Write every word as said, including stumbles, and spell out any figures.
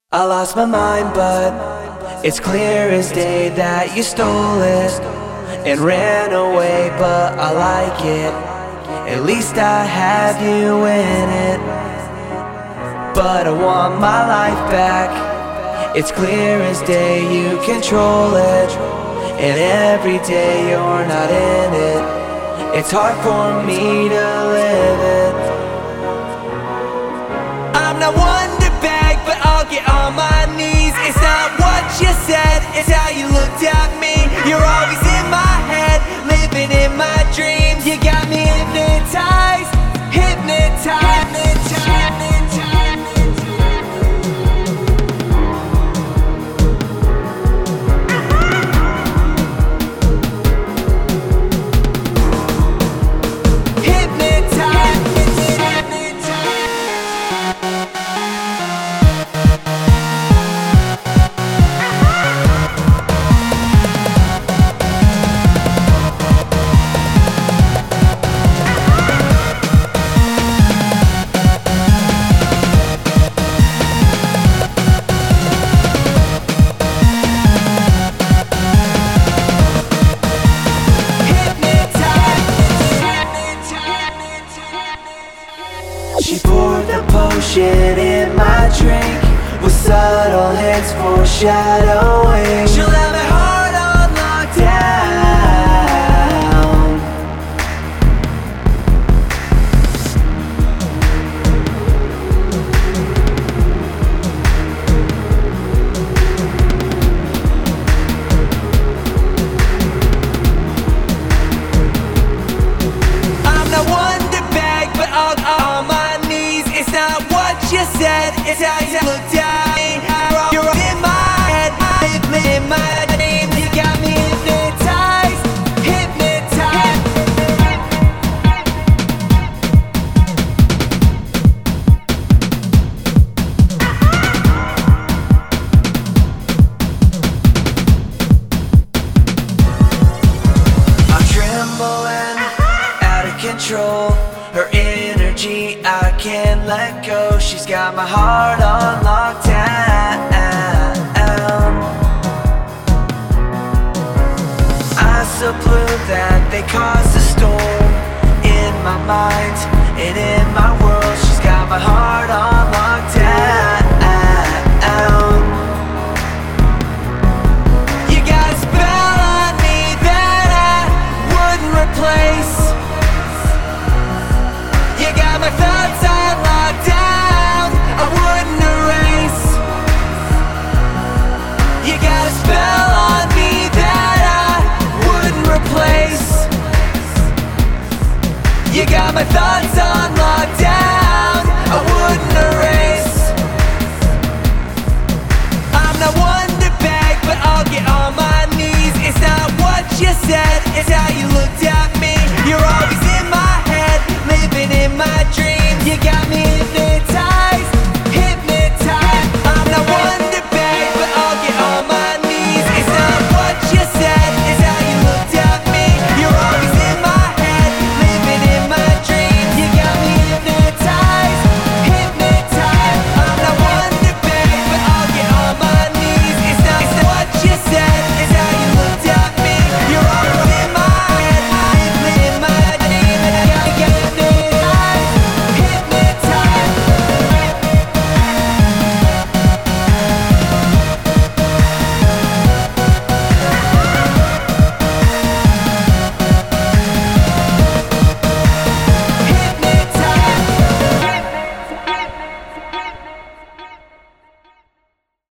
I lost my mind, but it's clear as day that you stole it and ran away, but I like it. At least I have you in it. But I want my life back. It's clear as day you control it, and every day you're not in it. It's hard for me to live it. I'm not one to beg, but I'll get on my knees. It's not what you said, it's how you looked at me. You're always in my head, living in my dreams. You got me hypnotized, hypnotized, hypnotized. She poured the potion in my drink with subtle hints foreshadowing. She'll have my heart on lockdown. I'm not one to beg, but I'll, I'll it's not what you said, it's how you looked at me. You're in my head, in my dreams. You got me hypnotized, hypnotized. I'm trembling, out of control. Her energy, I can't let go. She's got my heart on lockdown. Eyes so blue that they cause a storm in my mind and in my world. She's got my heart on